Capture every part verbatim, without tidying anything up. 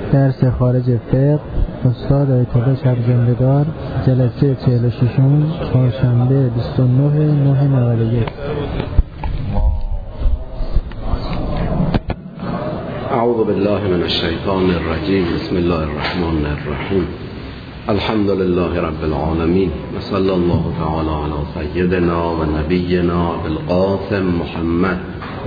درس خارج فقه استاد آیت الله شب‌زنده‌دار، جلسه چهل و ششم، چهارشنبه بیست و نه نه نود و یک. اعوذ بالله من الشیطان الرجیم. بسم الله الرحمن الرحیم. الحمد لله رب العالمین و صلی الله تعالی علی سیدنا و نبینا بالقاسم محمد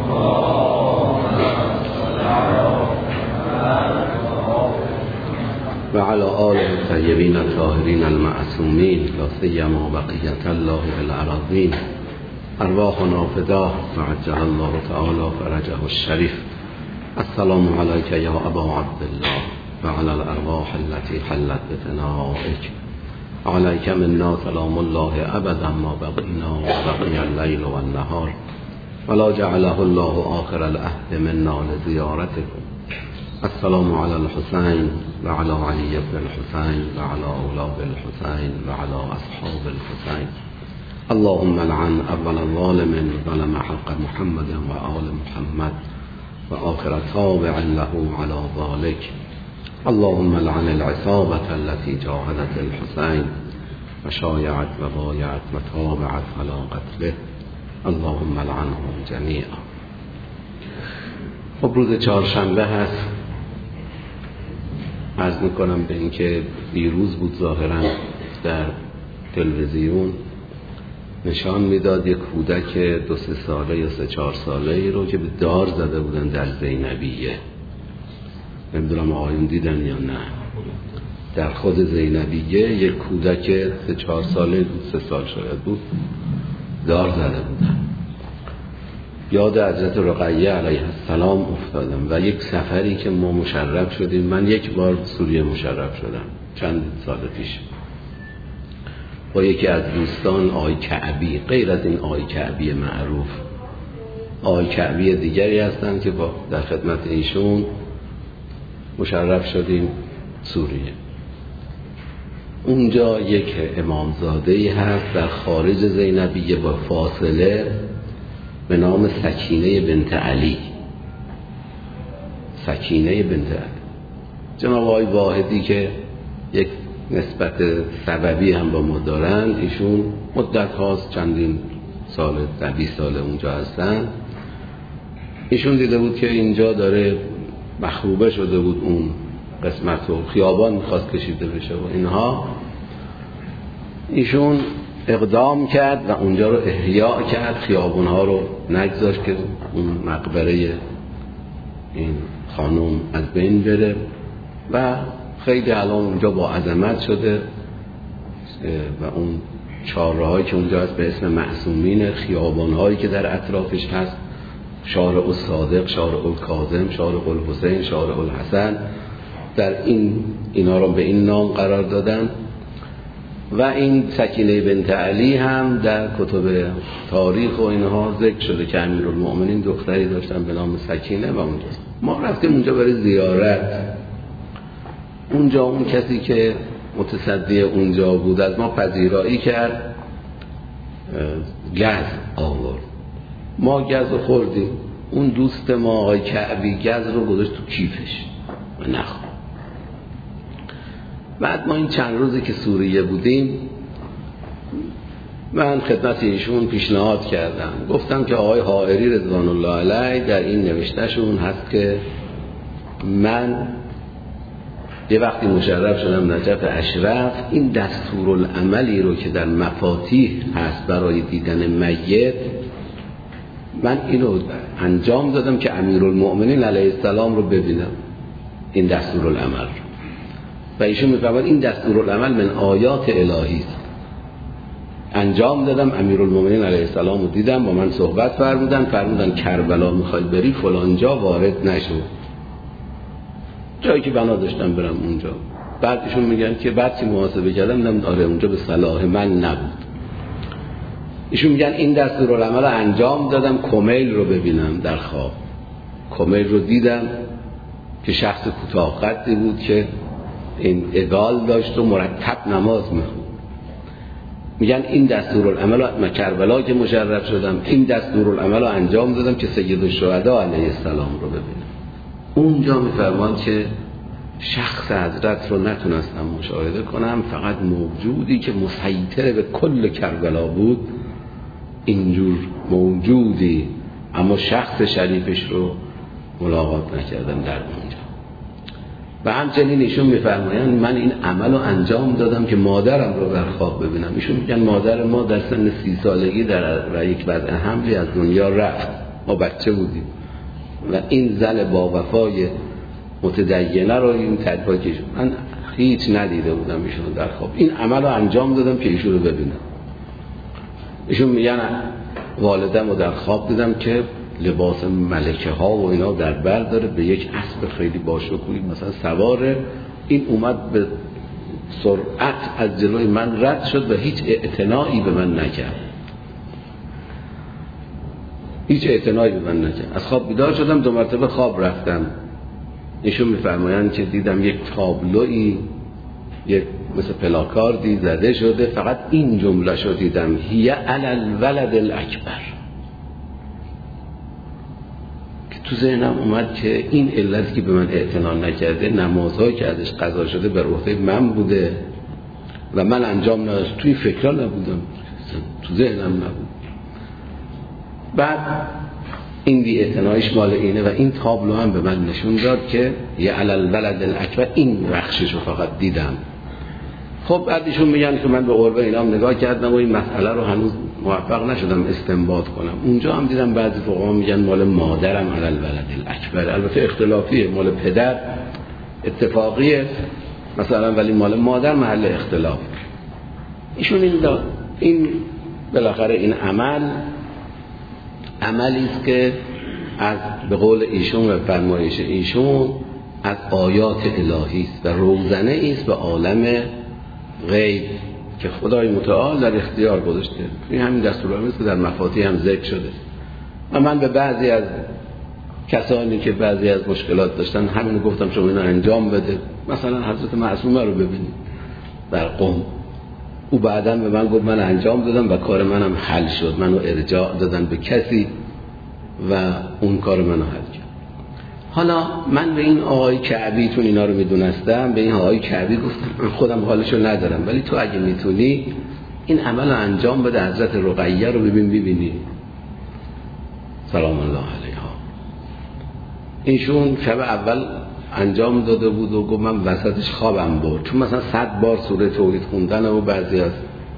و علی آله الطیبین الطاهرین المعصومین لا سیما بقیة الله فی الارضین. ارواحنا فداه و عجل الله تعالی فرجه الشریف. السلام علیک یا ابا عبدالله و علی الارواح التي حلت بفنائک. علیک منا سلام الله ابدا ما بقینا و بقی اللیل و النهار ولا جعله الله آخر العهد منا لزیارتكم. السلام علی الحسین و علی علی بن الحسین و علی اولاد الحسین و علی اصحاب الحسین. اللهم لعن اول الظالم ظلم حق محمد و آل محمد و آخر تابع له على ذلك. اللهم لعن العصابة التي جاهدت الحسين و شایعت و بایعت و تابعت على قتله. اللهم لعنهم جميعا. خب روز چهارشنبه هست. عرض میکنم به اینکه دیروز بود ظاهرا در تلویزیون نشان میداد یک کودک دو سه ساله یا سه چهار ساله ای رو که به دار زده بودن در زینبیه. نمیدونم آقایون دیدن یا نه. در خود زینبیه یک کودک سه چهار ساله بود، سه سال شده بود، دار زده بودن. یاد حضرت رقیه علیه السلام افتادم و یک سفری که ما مشرف شدیم. من یک بار سوریه مشرف شدم چند سال پیش با یکی از دوستان، آقای کعبی، غیر از این آقای کعبی معروف آقای کعبی دیگری هستند که با در خدمت ایشون مشرف شدیم سوریه. اونجا یک امامزاده‌ای هست در خارج زینبیه با فاصله به نام سکینه بنت علی. سکینه بنت علی جناب آقای واحدی که یک نسبت سببی هم با ما دارند، ایشون مدت هاست چندین سال در بیست سال اونجا هستن. ایشون دیده بود که اینجا داره مخروبه شده بود، اون قسمت و خیابان میخواست کشیده بشه و اینها. ایشون اقدام کرد و اونجا رو احیا کرد، خیابون ها رو نگذاشت که اون مقبره این خانم از بین بره و خیلی الان اونجا با عظمت شده و اون چهارراهایی که اونجا هست به اسم معصومین، خیابان‌هایی که در اطرافش هست، شارع الصادق، شارع الکاظم، شارع الحسین، شارع الحسن، در این اینا رو به این نام قرار دادن. و این سکینه بنت علی هم در کتب تاریخ و اینها ذکر شده که امیرالمؤمنین دختری داشتن به نام سکینه و اونجا ما رفتیم اونجا برای زیارت. اونجا اون کسی که متصدی اونجا بود از ما پذیرایی کرد، گز آورد. ما گز رو خوردیم. اون دوست ما آقای کعبی گز رو گذاشت تو کیفش و نخورد. بعد ما این چند روزی که سوریه بودیم من خدمت ایشون پیشنهاد کردم، گفتم که آقای حائری رضوان الله علیه در این نوشتهشون هست که من یه وقتی مشرف شدم نجف اشرف، این دستورالعملی رو که در مفاتیح هست برای دیدن میت، من اینو انجام دادم که امیرالمؤمنین علیه السلام رو ببینم، این دستورالعمل. و ایشون می‌فرماد این دستورالعمل من آیات الهی است. انجام دادم، امیرالمؤمنین علیه السلام رو دیدم، با من صحبت فرمودن فرمودن کربلا می‌خوای بری فلان جا وارد نشو، جایی که بنا داشتم برم اونجا. بعد ایشون میگن که بعد که محاسبه کردم دیدم آره اونجا به صلاح من نبود. ایشون میگن این دستورالعمل انجام دادم کمیل رو ببینم در خواب. کمیل رو دیدم که شخص کوتاه قدی بود که این اگال داشت و مرتب نماز میخوند. میگن این دستورالعمل من کربلا که مشرف شدم این دستورالعمل رو انجام دادم که سید الشهدا علیه السلام رو ببینم. اونجا میفرمان که شخص حضرت رو نتونستم مشاهده کنم، فقط موجودی که مسیطر به کل کربلا بود، اینجور موجودی، اما شخص شریفش رو ملاقات نکردم در اونجا. و همچنین ایشون میفرمایند من این عمل رو انجام دادم که مادرم رو در خواب ببینم. ایشون میگن مادر ما در سن سی سالگی در یک وضع حملی از دنیا رفت، ما بچه بودیم و این زن با وفای متدینه رو این تدبیر کشون من هیچ ندیده بودم ایشون در خواب. این عمل رو انجام دادم که ایشون رو ببینم. ایشون میگن والدم رو در خواب دیدم که لباس ملکه ها و اینا در بر داره، به یک اسب خیلی باشکوهی مثلا سواره. این اومد به سرعت از جلوی من رد شد و هیچ اعتنایی به من نکرد، هیچ اعتنایی به من نکرد. از خواب بیدار شدم، دو مرتبه خواب رفتم. ایشون میفرمایند که دیدم یک تابلویی، یک مثل پلاکاردی زده شده، فقط این جمله شو دیدم هی علی الولد الاکبر، که تو ذهنم اومد که این علتی که به من اعتنا نکرده، نمازهایی که ازش قضا شده به عهده من بوده و من انجام نداشتم، توی فکرها نبودم، تو ذهنم نبود. بعد این بی اعتنایش مال اینه و این تابلو هم به من نشون داد که یه علی الولد الاکبر، این بخشش رو فقط دیدم. خب بعدشون میگن که من به قربه اینام نگاه کردم و این مسئله رو هنوز موفق نشدم استنباط کنم. اونجا هم دیدم بعضی فقها میگن مال مادرم علی الولد الاکبر، البته اختلافیه، مال پدر اتفاقیه مثلا، ولی مال مادر محل اختلاف. ایشون این داد. این بالاخره این عمل عملی است که از به قول ایشون و فرمایش ایشون از آیات الهی است و روزنه است به عالم غیب که خدای متعال در اختیار گذاشته. این همین دستورالعملی است که در مفاتیح هم ذکر شده. و من به بعضی از کسانی که بعضی از مشکلات داشتن همین گفتم شما اینو انجام بده، مثلا حضرت معصومه رو ببینید در قم. او بعداً به من گفت من انجام دادم و کار منم حل شد، منو ارجاع دادن به کسی و اون کار منو حل کرد. حالا من به این آقای کعبی، چون اینا رو میدونستم، به این آقای کعبی گفتم من خودم حالشو ندارم، ولی تو اگه میتونی این عمل رو انجام بده، حضرت رقیه رو ببین ببینی سلام الله علیها. ایشون شب اول انجام داده بود و گفت من وسطش خوابم برد، چون مثلا صد بار سوره توحید خوندن و بعضی از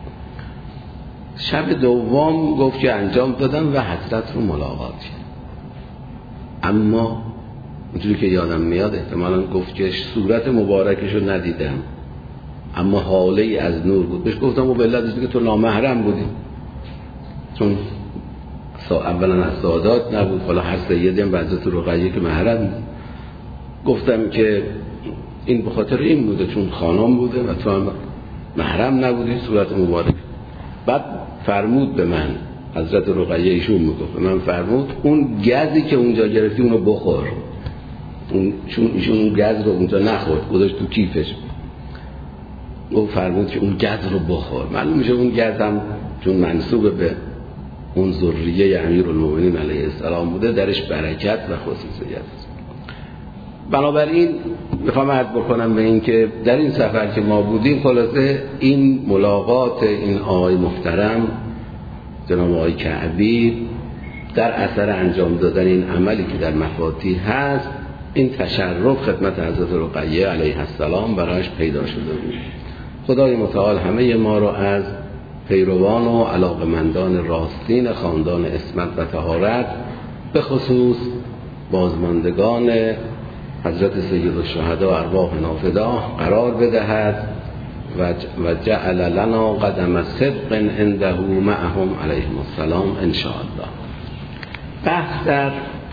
شب دوم گفت که انجام دادم و حضرت رو ملاقات کرد. اما اونجوری که یادم میاد احتمالاً گفت که صورت مبارکش رو ندیدم اما حاله ای از نور بود. بهش گفتم و به علت که تو نامحرم بودی، چون اولا از سادات نبود، حالا هر سیدی هم حضرت رقیه که محرم بود. گفتم که این به خاطر این بوده چون خانم بوده و تو هم محرم نبودی، صورت مبارک. بعد فرمود به من، حضرت رقیه ایشون میگفت به من فرمود اون گزی که اونجا گرفتی اونو بخور. اون چون ایشون اون گز رو اونجا نخورد، گذاشت تو کیفش. او فرمود که اون گز رو بخور. معلوم میشه اون گز هم چون منسوب به اون ذریه امیرالمومنین علیه السلام بوده، درش برکت و خصوصیت است. بنابراین میخوام عرض بکنم به این که در این سفر که ما بودیم، خلاصه این ملاقات این آقای محترم جناب آقای کعبی در اثر انجام دادن این عملی که در مفاتیح هست، این تشرف خدمت حضرت رقیه علیه السلام برایش پیدا شده بود. خدای متعال همه ما رو از پیروان و علاقمندان راستین خاندان عصمت و طهارت، به خصوص بازماندگان حضرت سید الشهدا ارواح نافداه قرار بدهد و جعل لنا قدم صدق عنده معهم علیهم السلام ان شاء الله. بحث در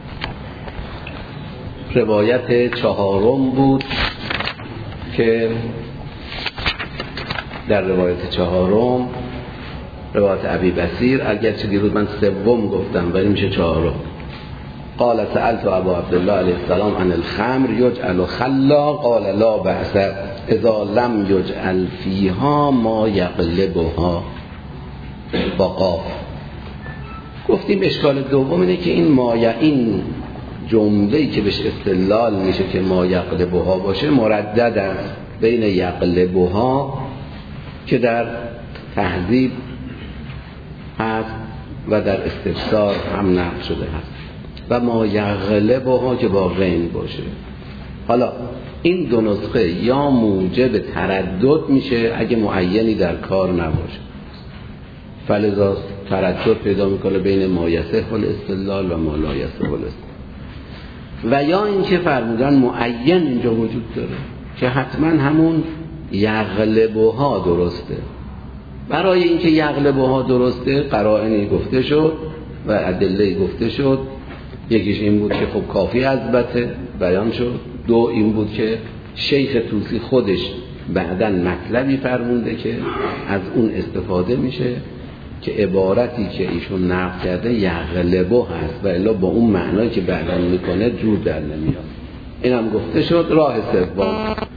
روایت چهارم بود که در روایت چهارم، روایت ابی بصیر، اگرچه دیروز من سوم گفتم ولی میشه چهارم. قال سألت ابا عبدالله علیه السلام عن الخمر یجعل خلا قال لا بأس اذا لم یجعل فیها ما یقلبها با قاف. گفتیم اشکال دوم اینه که این مایه، این جمله‌ای که بهش استدلال میشه که ما یقلبها باشه مردد است بین یقلبها که در تهذیب هست و در استفسار هم نقل شده هست و ما یغلبها که با غین باشه. حالا این دو نسخه یا موجب تردد میشه اگه معینی در کار نباشه، فلذا تردد پیدا میکنه بین ما یصح الاستدلال و ما لا یصح الاستدلال. و یا اینکه فرمودن معین اینجا وجود داره که حتما همون یغلبها درسته. برای اینکه یغلبها درسته قرائنی گفته شد و ادله گفته شد. یکیش این بود که خب کافی اثبته بیان شد، دو این بود که شیخ طوسی خودش بعداً مطلبی فرمونده که از اون استفاده میشه که عبارتی که ایشون نقل کرده یغلبه هست و الا با اون معنایی که بعداً میکنه جور در نمیاد. این هم گفته شد. راه سوم،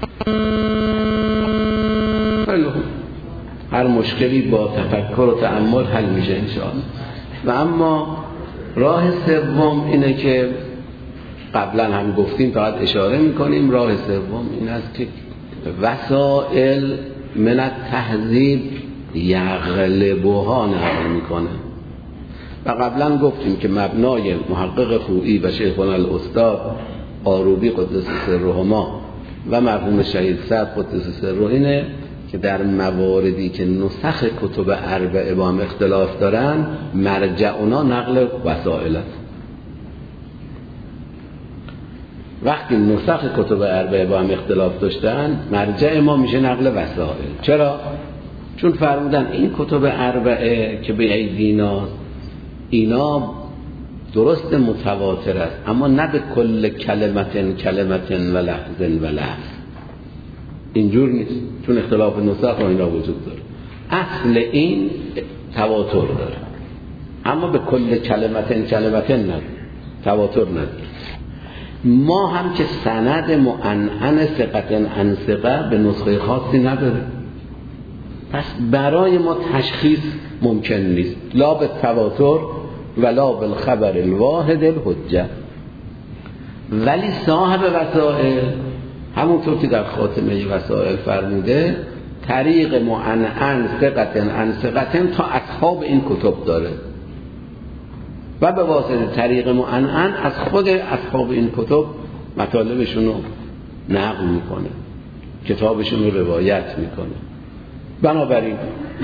هر مشکلی با تفکر و تأمل حل میشه انشاءالله. و اما راه سوم اینه که قبلا هم گفتیم فقط اشاره میکنیم. راه سوم این است که وسائل من التهذیب یغلبها نقل میکنه و قبلا گفتیم که مبنای محقق خویی و شیخنا الاستاد قاروبی قدس سرهما و مرحوم شهید صدر قدس سره اینه که در مواردی که نسخ کتب اربعه با هم اختلاف دارن مرجع اونا نقل وسائل است. وقتی نسخ کتب اربعه با هم اختلاف داشتن مرجع ما میشه نقل وسائل. چرا؟ چون فرمودن این کتب اربعه که به ایدینا اینا درست متواتر است اما نه به کل کلمتن کلمتن و لفظن و لفظ، اینجور نیست، چون اختلاف نسخ و اینا وجود داره. اصل این تواتر داره اما به کل کلمتن کلمتن نداره، تواتر نداره. ما هم که سند معنعن ثقتن عن ثقه به نسخه خاصی نداره، پس برای ما تشخیص ممکن نیست، لا به تواتر ولا بالخبر الواحد الحجه. ولی صاحب وسائل همونطور که در خاتمه وسائل فرموده طریق معنعن ثقتن عن ثقتن تا اصحاب این کتب داره و به واسطه طریق معنعن از خود اصحاب این کتب مطالبشون رو نقل میکنه، کتابشون رو روایت میکنه. بنابراین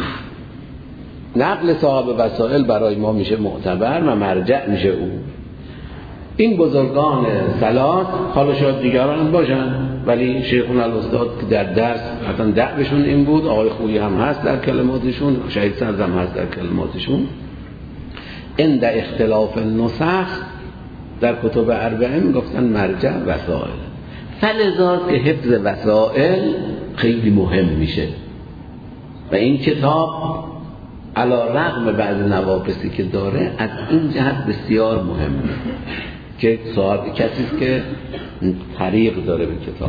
نقل صاحب وسائل برای ما میشه معتبر و مرجع میشه او. این بزرگان ثلاث، حالا شاید دیگران باشن ولی شیخنا الاستاد که در درس حتما دعوشون این بود، آقای خویی هم هست در کلماتشون، شهید صدر هم هست در کلماتشون، عند اختلاف نسخ در کتب اربعه میگفتن مرجع وسائل. فلذا که حفظ وسائل خیلی مهم میشه و این کتاب علی رغم بعض نواقصی که داره از این جهت بسیار مهمه که صاحب کسی است که طریق داره به کتاب.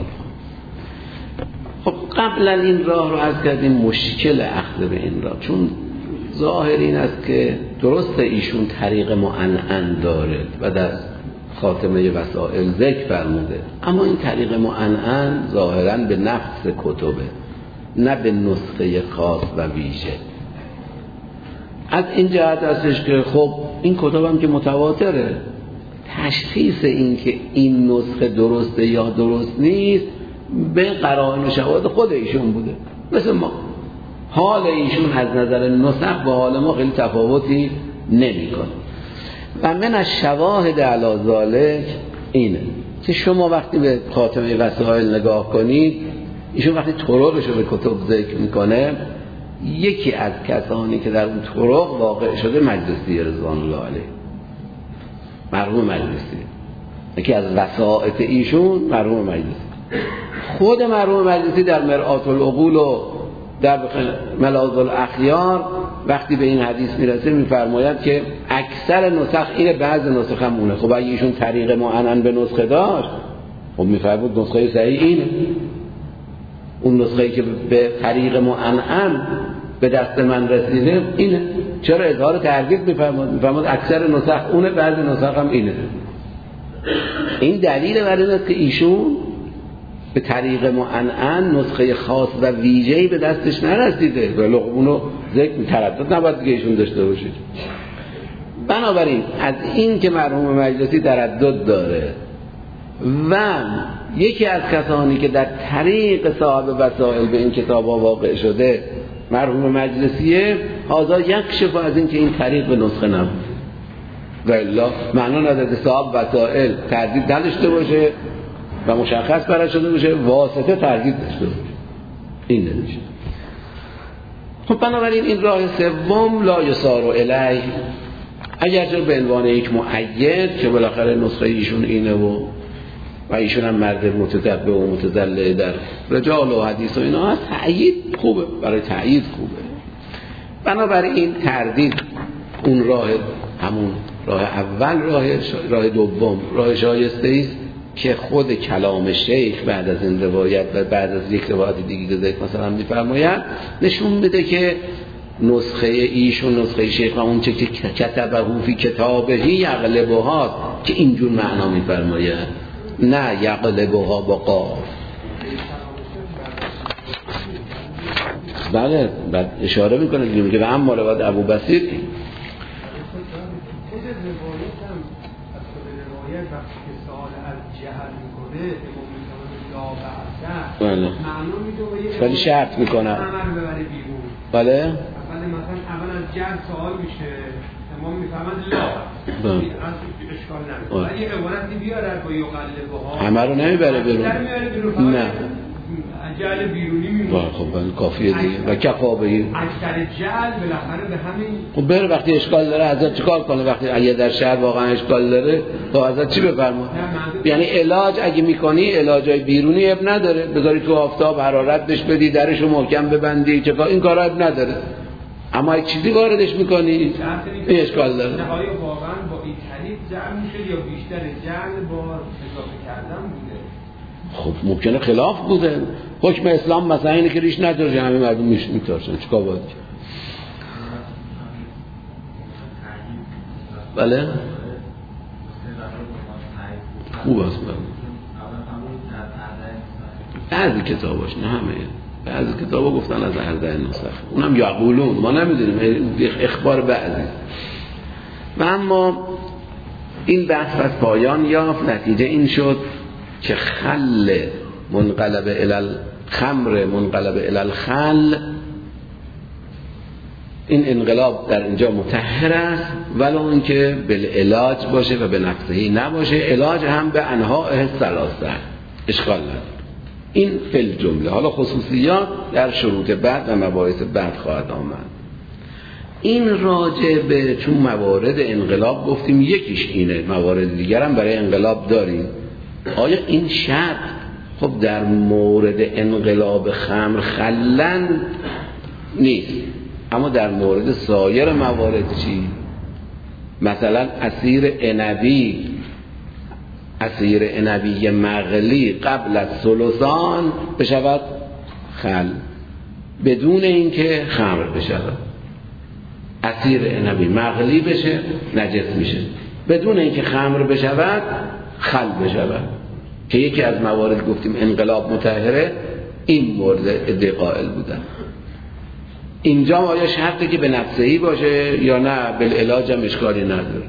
خب قبلا این راه رو عرض کردیم مشکل اخذ به این راه، چون ظاهر این است که درست ایشون طریق معنعن داره و در خاتمه وسائل ذکر فرموده، اما این طریق معنعن ظاهرا به نفس کتبه نه به نسخه خاص و ویژه. از این جهت هستش که خب این کتاب هم که متواتره، تشخیص این که این نسخه درسته یا درست نیست به قرائن و شواهد خود ایشون بوده. مثل ما حال ایشون از نظر نسخ با حال ما خیلی تفاوتی نمی‌کنه. و من از شواهد علی ذالک اینه که شما وقتی به خاتمه وسائل نگاه کنید، ایشون وقتی طرقش رو به کتب ذکر میکنه، یکی از کسانی که در اون طرق واقع شده مجلسی رضوان الله علیه، مرحوم مجلسی، یکی از وسائط ایشون مرحوم مجلسی. خود مرحوم مجلسی در مرآت العقول و در ملاذ الاخیار وقتی به این حدیث میرسه میفرماید که اکثر نسخ اینه، بعض نسخ هم اونه. خب اگه ایشون طریق معنعن به نسخه داشت، خب میفرمود نسخه صحیح اینه. اون نسخه‌ای که به طریق معنعن به دست من رسیده اینه. چرا اظهار تردید میفرماد؟ میفرماد اکثر نسخ اونه، بعضی نسخ هم اینه. این دلیل بر این است که ایشون به طریق معنعن نسخه خاص و ویژه‌ای به دستش نرسیده، ولی اونو ذکر تردد نباید دیگه ایشون داشته باشید. بنابراین از این که مرحوم مجلسی تردد داره و یکی از کسانی که در طریق صاحب وسائل به این کتاب ها واقع شده مرحوم مجلسیه، هذا یکشف از این که این طریق به نسخه نبود و الا معنا نداره صاحب وسائل تردید نداشته باشه و مشخص برای شده باشه، واسطه تردید داشته باشه، این نمیشه. خب بنابراین این راه سوم لا یسار الیه، اگرچه به عنوان یک مؤید که بالاخره نسخه ایشون اینه و و ایشون هم مرد متتبع و متدلع در رجال و حدیث و اینا هست، تأیید خوبه، برای تأیید خوبه. بنابراین تردید اون راه، همون راه اول، راه راه دوم راه شایسته است که خود کلام شیخ بعد از این روایت و بعد از یک روایت دیگه که ذکر مثلا می‌فرماید نشون میده که نسخه ایشون نسخه شیخ و اون چه که کتبه فی کتابه یغلبها که اینجور معنا می‌فرماید، نه یغلبها با قاف. بله بعد اشاره میکنه دیگه، میگه و اما روایت ابو بصیر بله ولی شرط میکنه بله مثلا اول از جهل سوال میشه امام میفهمد لا این اصل اشکال نداره، ولی عبارتی بیاره با یقلبها همه رو نمیبره بیرون، نه جهل بیرونی میمونه. خب بله کافیه دیگه و کفا بگیر اکثر جهل بالاخره به همین. خب بره وقتی اشکال داره حضرت چیکار کنه؟ وقتی اگه در شهر واقعا اشکال داره تو حضرت چی بفرما؟ یعنی علاج اگه میکنی علاجای بیرونی اب نداره، بذاری تو آفتاب حرارت بهش بدی، درشو محکم ببندی، چه این کارا اب نداره، اما یک چیزی واردش میکنی این اشکال داره. نه آیا واقعا با این طریق جمع میشه یا بیشتر جهل با اضافه کردن بوده؟ خب ممکنه خلاف بوده. حکم اسلام مثلا اینه که ریش نداره، همه مردم میش میترسن، چیکار باید؟ بله خوب است. بعضی کتاباش نه همه، بعضی کتابا گفتن از اربع نسخ، اونم یقولون، ما نمیدونیم، اخبار بعضی. و اما این بحث از پایان یافت، نتیجه این شد که خل منقلب الی خمر منقلب الی الخل، این انقلاب در اینجا مطهر است ولو اینکه بالعلاج باشه و به نفسهی نباشه، علاج هم به انواع ثلاثه اشکال نداره. این فل جمله. حالا خصوصیات در شروط بعد و مباحث بعد خواهد آمد. این راجع به چون موارد انقلاب گفتیم یکیش اینه، موارد دیگر هم برای انقلاب داریم. آیا این شرط خب در مورد انقلاب خمر خلن نیست، اما در مورد سایر موارد چی؟ مثلا عصیر عنبی، عصیر عنبی مغلی قبل از ثلثان بشود خل بدون اینکه خمر بشود. عصیر عنبی مغلی بشه نجس میشه بدون اینکه خمر بشود خل بشود، که یکی از موارد گفتیم انقلاب مطهره، این مورد ادعای قائل بودن. اینجا آیا شرطی که به نفسهی باشه یا نه بالعلاج هم اشکالی نداره؟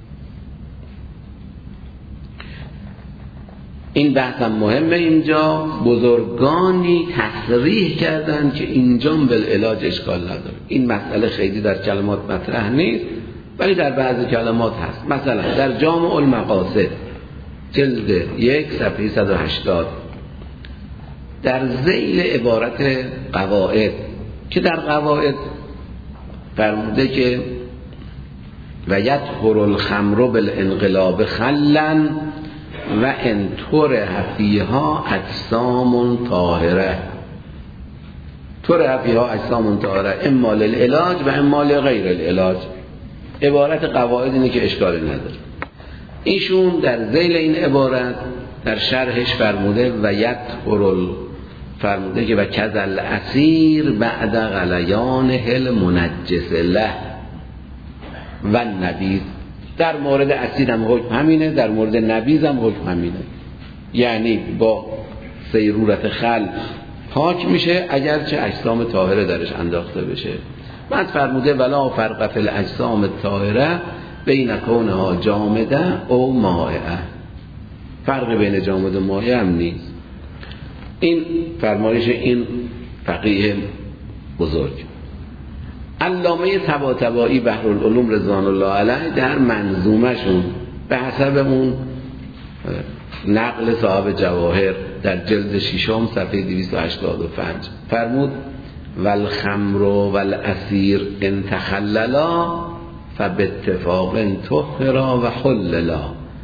این بحث هم مهمه. اینجا بزرگانی تصریح کردن که اینجا بالعلاج اشکال نداره. این مسئله خیلی در کلمات مطرح نیست ولی در بعضی کلمات هست. مثلا در جامع المقاصد جلد یک صفحه صد و هشتاد در ذیل عبارت قواعد که در قواعد فرموده که و یطهر الخمر بالانقلاب خلا و ان طرح فیها اجسام طاهره، طرح فیها اجسام طاهره اما للعلاج و اما لغیر العلاج. عبارت قواعد اینه که اشکالی نداره. ایشون در ذیل این عبارت در شرحش فرموده و یطهر فرموده که و کذل اسیر بعد غلیان هل منجس له و نبیذ در مورد اسیر هم حکم همینه، در مورد نبیذ هم حکم همینه. یعنی با سیرورت خل پاک میشه اگرچه اجسام طاهره درش انداخته بشه. بعد فرموده ولا فرق فی الاجسام الطاهره بین کونها جامده او مائعه، فرق بین جامد و مائع هم نیست. این فرمایش این فقیه بزرگ. علامه طباطبایی بحرالعلوم رضوان الله علیه در منظومه‌شون به حسب اون نقل صاحب جواهر در جلد ششم صفحه دویست و هشتاد و پنج فرمود والخمر والاسیر ان تخللا فباتفاق طهرا و حللا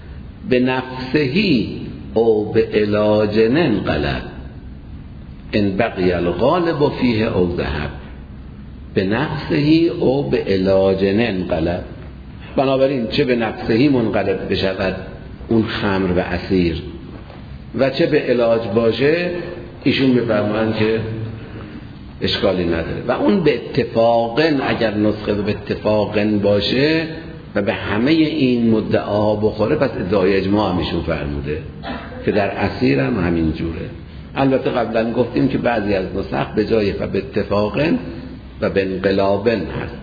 بنفسه او به علاج انقلب ان بقی الغالب فیه او ذهب به نفسه او به علاج انقلب. بنابراین چه به نفسه منقلب بشود اون خمر و عصیر و چه به علاج باشه ایشون میفرمایند که اشکالی نداره. و اون به اتفاقن اگر نسخه به اتفاقن باشه و به همه این مدعا بخوره پس ادعای اجماع هم ایشون فرموده که در عصیر هم همین جوره. البته قبلا گفتیم که بعضی از نسخ به جای به اتفاقن و به انقلابن هست.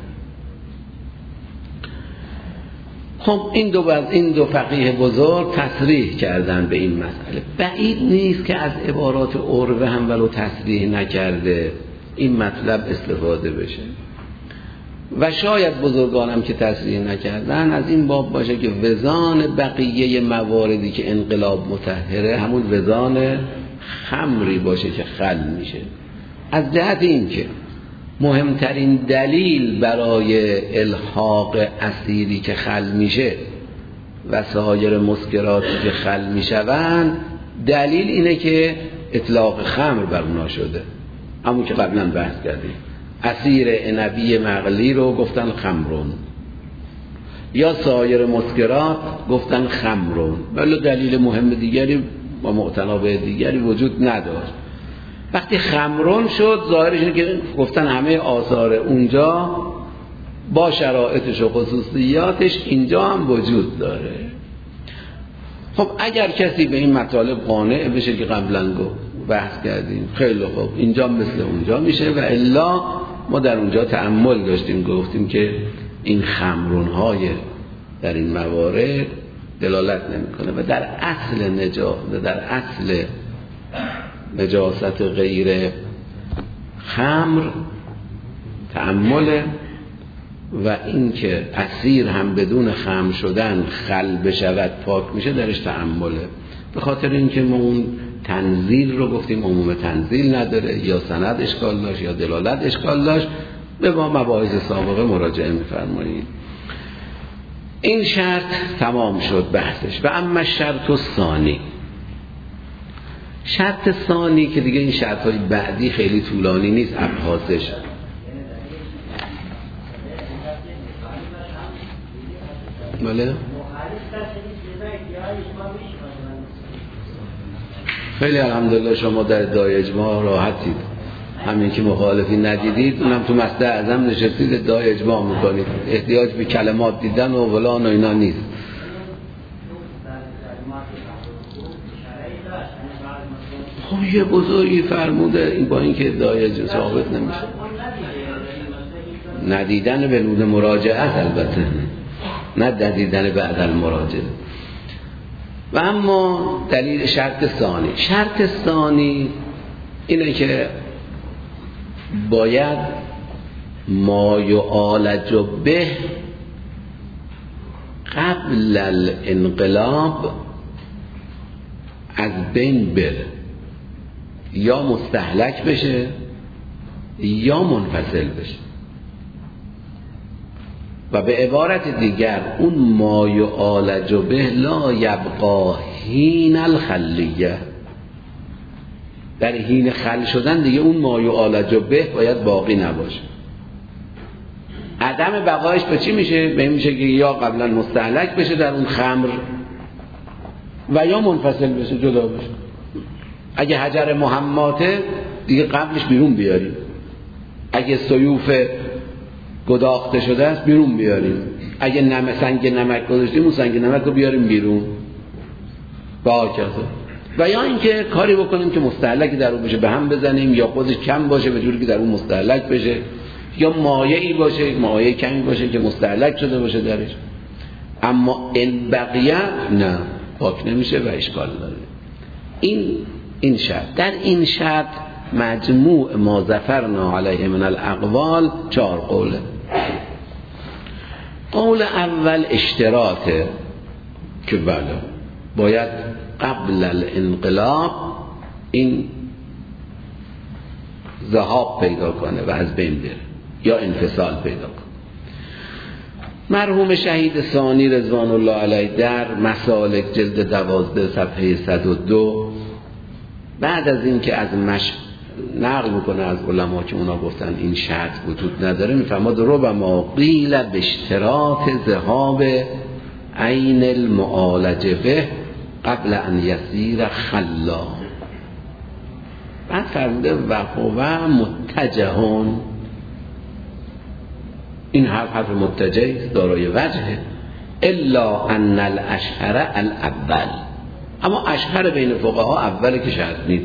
خب این دو باز این دو فقیه بزرگ تصریح کردن به این مسئله. بعید نیست که از عبارات عروه هم ولو تصریح نکرده این مطلب استفاده بشه و شاید بزرگانم که تصریح نکردن از این باب باشه که وزان بقیه مواردی که انقلاب مطهره همون وزان خمری باشه که خل میشه. از جهت این که مهمترین دلیل برای الحاق اسیری که خل میشه و سایر مسکراتی که خل میشوند دلیل اینه که اطلاق خمر بر اونا شده. همون که قبلا بحث کردیم اسیر عنبی مغلی رو گفتن خمرون یا سایر مسکرات گفتن خمرون، ولی دلیل مهم دیگری و معتنابه دیگری وجود نداشت. وقتی خمرون شد ظاهرش اینه که گفتن همه آثار اونجا با شرایطش و خصوصیاتش اینجا هم وجود داره. خب اگر کسی به این مطالب قانع بشه که قبلا گفت بحث کردیم خیلی خوب اینجا مثل اونجا میشه و الا ما در اونجا تأمل داشتیم گفتیم که این خمرون های در این موارد دلالت نمیکنه و در اصل نجا در اصل نجاست غیر خمر تأمله و این که اسیر هم بدون خمر شدن خل بشود پاک میشه درش تأمله. به خاطر اینکه ما اون تنزیل رو گفتیم عموم تنزیل نداره یا سند اشکال داشت یا دلالت اشکال داشت، به ما مباحث سابقه مراجعه میفرمایید. این شرط تمام شد بحثش. و اما شرط ثانی، شرط ثانی که دیگه این شرط های بعدی خیلی طولانی نیست ابحاثش. بله خیلی الحمدلله شما در ادعای اجماع راحتید، همین که مخالفی ندیدید اونم تو مصدر اعظم نشستید ادعای اجماع میکنید، احتیاج به کلمات دیدن و فلان و اینا نیست. خب یه بزرگی فرموده این با اینکه ادعای اجماع ثابت نمیشه، ندیدن به نود مراجعت البته، نه ندیدن بعد المراجعه. و اما دلیل شرط ثانی، شرط ثانی اینه که باید ما یعالج به قبل الانقلاب از بین بره، یا مستهلک بشه یا منفصل بشه. و به عبارت دیگر اون ما یعالج به لا یبقا حین الخلیه، در حین خل شدن دیگه اون ما یعالج به باید باقی نباشه. عدم بقایش به چی میشه؟ به این میشه که یا قبلا مستهلک بشه در اون خمر و یا منفصل بشه، جدا بشه. اگه حجر محماته دیگه قبلش بیرون بیاریم، اگه سیوف گداخته شده است بیرون بیاریم، اگه نمک سنگ نمک گذاشتیم اون سنگ نمک رو بیاریم بیرون با کذا. و یا اینکه کاری بکنیم که مستهلکی در اون بشه به هم بزنیم، یا خودش کم باشه به جوری که در اون مستهلک بشه، یا مایعی باشه مایع کمی باشه که مستهلک شده باشه درش. اما این بقیه نه پاک نمیشه و اشکال داره. این این شرط. در این شرط مجموع ما ظفرنا علیه من الاقوال چهار قوله. قول اول اشتراطه که بله باید قبل الانقلاب این ذهاب پیدا کنه و از بین بره یا انفصال پیدا کنه. مرحوم شهید ثانی رضوان الله علیه در مسالک جلد دوازده صفحه صد و دو بعد از این که از مش نقل میکنه از علما که اونا گفتن این شرط وجود نداره، میفرماد ربما قیل به اشتراط ذهاب عین المعالجه به قبل ان یسیر خلا. بعد فرموده و هو متجهون، این حرف حرف متجه دارای وجهه، الا ان الاشهر الاول، اما اشهر بین فقها اوله که شرط نیست.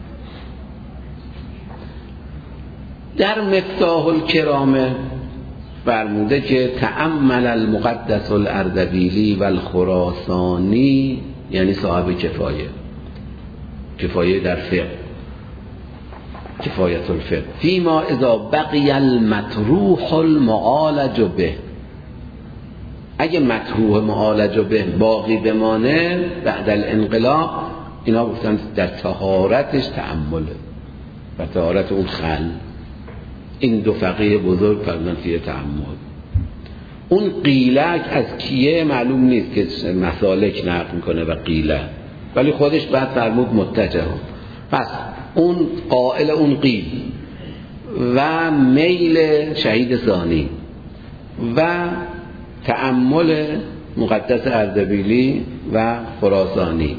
در مفتاح الکرامه فرموده که تأمل المقدس الاردبیلی و الخراسانی، یعنی صاحب کفایه، کفایه در فقه، کفایت الفقه، فیما اذا بقی المطروح المعالج به، اگه مطروح معالج به باقی بمانه بعد الانقلاب، اینا گفتن در طهارتش تأمله و طهارت اون خل. این دو فقیه بزرگ فرمودن فیه تأمل. اون قیلک از کیه معلوم نیست که مسالک نقل میکنه و قیله، ولی خودش بعد فرمود متجه. پس اون قائل اون قیل و میل شهید ثانی و تأمل مقدس اردبیلی و خراسانی،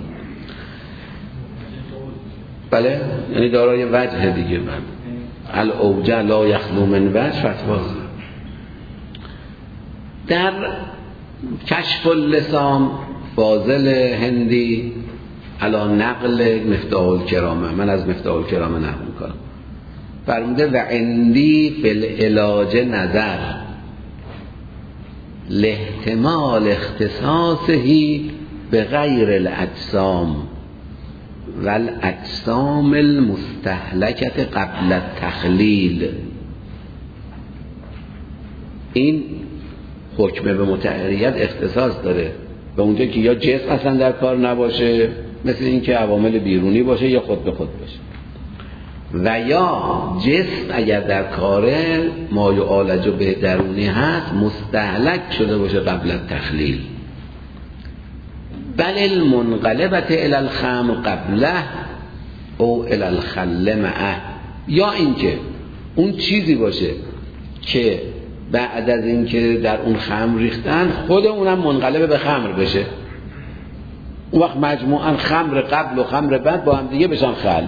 بله، یعنی دارای وجه دیگه. من الاوجه لا یخلو من وجه فتوا. در کشف اللسان فاضل هندی علا نقل مفتاح الکرامه، من از مفتاح الکرامه نقل میکنم، فرموده و عندی فی العلاج نظر لاحتمال اختصاصه به غیر الاجسام و الاجسام المستهلکت قبل التخلیل. این حکم به متعریت اختصاص داره به اونجا که یا جسم اصلا در کار نباشه، مثل این که عوامل بیرونی باشه یا خود به خود باشه، و یا جسم اگر در کاره ما یعالج به درونی هست مستهلک شده باشه قبل التخلیل. بل المنقلبت الی الخمر قبله او الی الخل معه، یا اینکه اون چیزی باشه که بعد از اینکه در اون خمر ریختن خود اونم منقلب به خمر بشه، اون وقت مجموعاً خمر قبل و خمر بعد با هم دیگه بشن خل.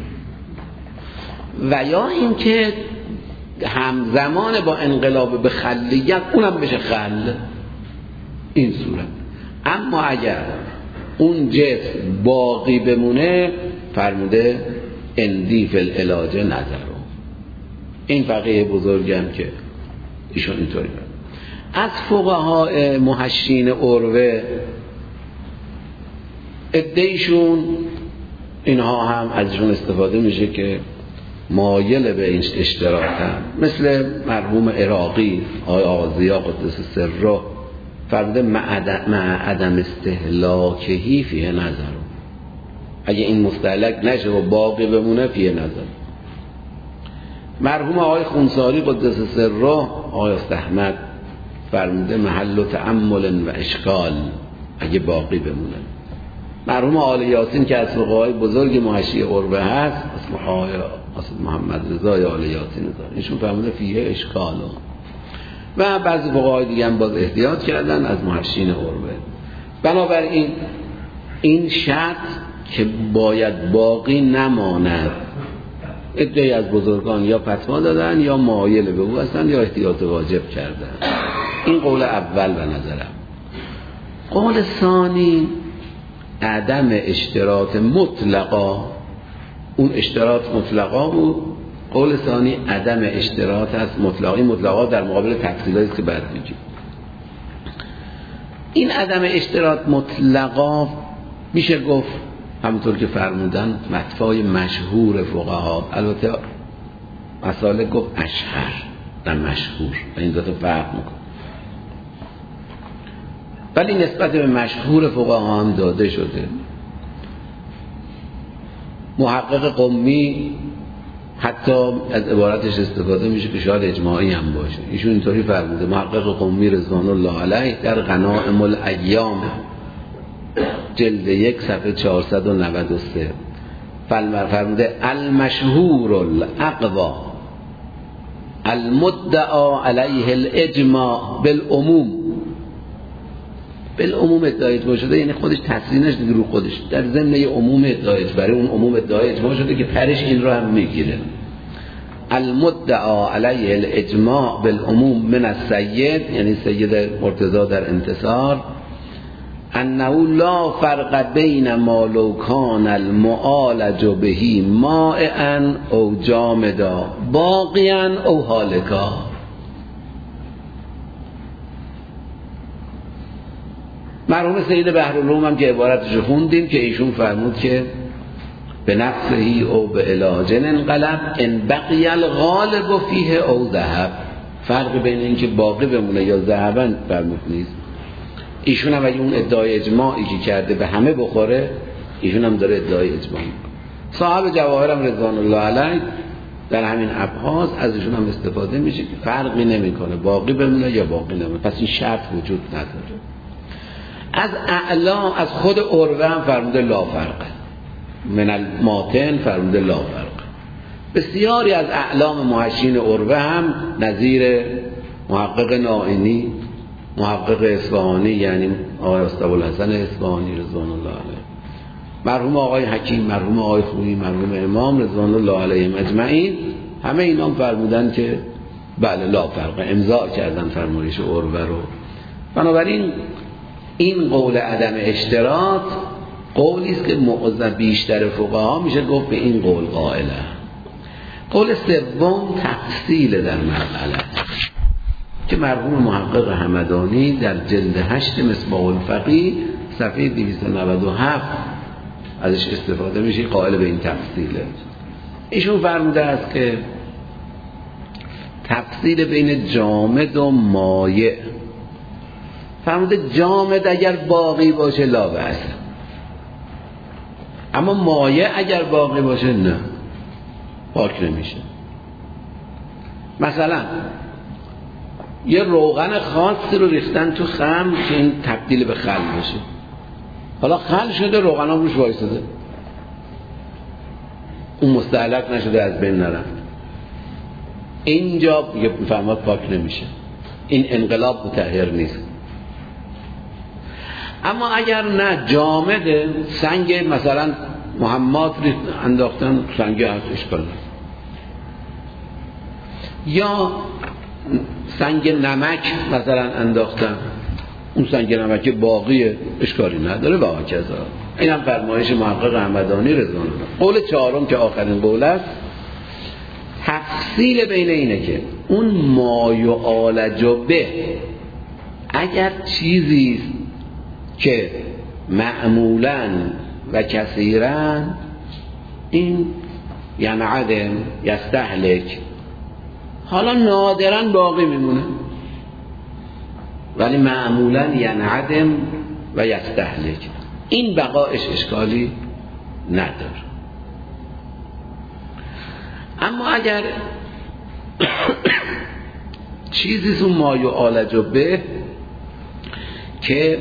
و یا اینکه همزمان با انقلاب به خلیت اونم بشه خل. این صورت. اما اگر اون جسم باقی بمونه فرموده اندی فی العلاج نظرو. این فقیه بزرگم که ایشون اینطوری برد. از فقهای محشین عروه ادهیشون اینها هم ازشون استفاده میشه که مایل به این اشتراکن، مثل مرحوم عراقی آقای آغازیا قدس سره فرموده مع عدم استهلاکهی فیه نظر، اگه این مستهلک نشه و باقی بمونه فیه نظر. مرحوم آقای خونساری قدس سره آقای استحمد فرموده محل و تأمل و اشکال اگه باقی بمونه. مرحوم آل یاسین که از فقهای بزرگ محشی عروه هست، اسم آقای محمد رضا آل یاسین داره، ایشون فرموده فیه اشکال. و بعضی فقهای دیگه هم باز احتیاط کردن از محشین عروه. بنابراین این شرط که باید باقی نماند، عده‌ای از بزرگان یا فتوا دادن یا مایل به او هستن یا احتیاط واجب کردن. این قول اول به نظرم. قول ثانی عدم اشتراط مطلقا، اون اشتراط مطلقا بود. قول ثانی عدم اشتراط از مطلقی، مطلقا در مقابل تفصیلاتی که بعد میگیم. این عدم اشتراط مطلقا میشه گفت همونطور که فرمودن مطفای مشهور فقها، البته مسالک گفت اشهر و مشهور و این دو تا فرق میکنه، ولی نسبت به مشهور فقها هم داده شده. محقق قمی حتی از عبارتش استفاده میشه که شاید اجماعی هم باشه. ایشون اینطوری فرموده، محقق قمی رضوان الله علیه در غنائم الایام جلد یک صفحه چهارصد و نود و سه فرموده المشهور الاقوا المدعا علیه الاجماع بالعموم. بالعموم ادعای اجماع شده یعنی خودش تصریح نشده رو خودش، در ضمن یه عموم ادعای، برای اون عموم ادعای اجماع شده که پرش این رو هم میگیره. المدعا علیه الاجماع بالعموم من السید، یعنی سید مرتضی در انتصار، انه لا فرق بین ما لو کان المعالج به مائعا او جامدا باقیا او هالکا. مرحوم سید بحرالعلوم هم که عبارتش خوندیم که ایشون فرمود که به نفسه او به علاجن انقلب ان بقی الغالب فیه او ذهب. فرق بین این که باقی بمونه یا ذهبا فرمود نیست. ایشون هم اگه اون ادعای اجماعی که کرده به همه بخوره، ایشون هم داره ادعای اجماع. صاحب جواهر هم رضوان الله علیه در همین ابحاث از ایشون هم استفاده میشه که فرقی نمیکنه باقی بمونه یا باقی نمونه، پس این شرط وجود نداره. از اعلا از خود عروه هم فرموده لا فرقه، من الماتن فرموده لا فرقه. بسیاری از اعلام محشین عروه هم نظیر محقق نائینی، محقق اصفهانی یعنی آقای استاب‌الحسن اصفهانی رضوان الله علیه، مرحوم آقای حکیم، مرحوم آقای خویی، مرحوم امام رضوان الله علیهم اجمعین، همه اینا فرمودن که بله لا فرقه، امضا کردن فرمایش عروه رو. بنابراین این قول عدم اشتراط قولی است که معظم بیشتر فقها میشه گفت به این قول قائله. قول سوم تفصیل در مسئله که مرحوم محقق همدانی در جلد هشت مصباح الفقیه صفحه دویست و نود و هفت ازش استفاده میشه، قائل به این تفصیله. ایشون فرموده است که تفصیل بین جامد و مایع، فرموده جامد اگر باقی باشه لا بأس، اما مایع اگر باقی باشه نه، پاک نمیشه. مثلا یه روغن خاصی رو ریختن تو خمر که این تبدیل به خل بشه، حالا خل شده روغن هم روش وایساده، اون مستهلک نشده از بین نرفت، اینجا یه فرمات پاک نمیشه، این انقلاب مطهر نیست. اما اگر نه جامده، سنگ مثلا محمد انداختن سنگ هست اشکال نیست، یا سنگ نمک مثلا انداختن، اون سنگ نمک باقیه اشکالی نداره و هکذا. این هم فرمایش محقق همدانی رضوان الله. قول چهارم که آخرین قول است، تفصیل بین اینه که اون ما یعالج به اگر چیزی که معمولاً و کثیراً این ینعدم یستهلک، حالا نادراً باقی میمونه ولی معمولاً ینعدم و یستهلک، این بقایش اشکالی نداره. اما اگر چیزی اون ما یعالج به که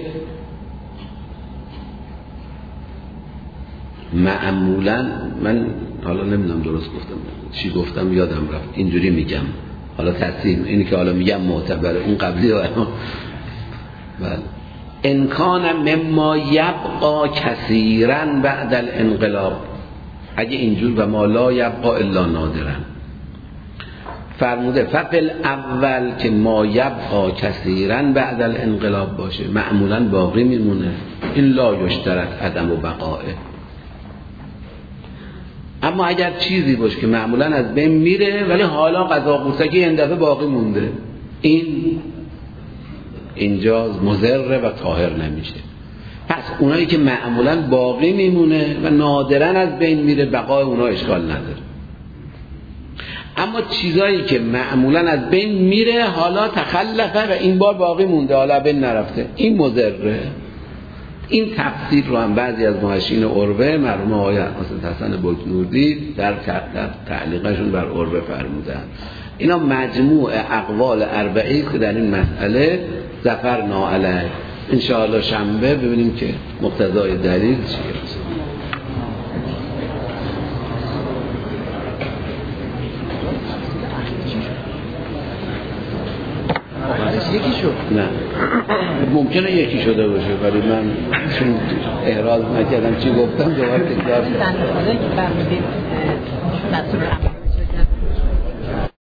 معمولا، من حالا نمیدونم درست گفتم چی گفتم یادم رفت، اینجوری میگم حالا تصحیح، اینی که حالا میگم معتبره، اون قبلی ها بله. انکان مما یبقا کثیرا بعد الانقلاب، اگه اینجور و ما لا یبقا الا نادرا، فرموده فقل اول که ما یبقا کثیرا بعد الانقلاب باشه، معمولا باقی میمونه. این لا یشترط عدم و بقائه. اما اگر چیزی باشه که معمولا از بین میره ولی حالا قضا قوسکی این دفعه باقی مونده، این اینجا مضر و طاهر نمیشه. پس اونایی که معمولا باقی میمونه و نادرا از بین میره، بقای اونا اشکال نداره. اما چیزایی که معمولا از بین میره حالا تخلفه و این بار باقی مونده، حالا بین نرفته، این مضره. این تفسیر رو هم بعضی از محشین عروه مرحوم آقای حسن بگنوردی در تعلیقشون بر عروه فرمودن. اینا مجموع اقوال اربعی که در این مسئله ظفرنا علیه. انشاءالله شنبه ببینیم که مقتضای دلیل چیه. یکی شد؟ نه ممکنه یکی شده باشه ولی من چون اعراض نکردم چی گفتم دوباره تکرار کردم. که فرمودید مسئول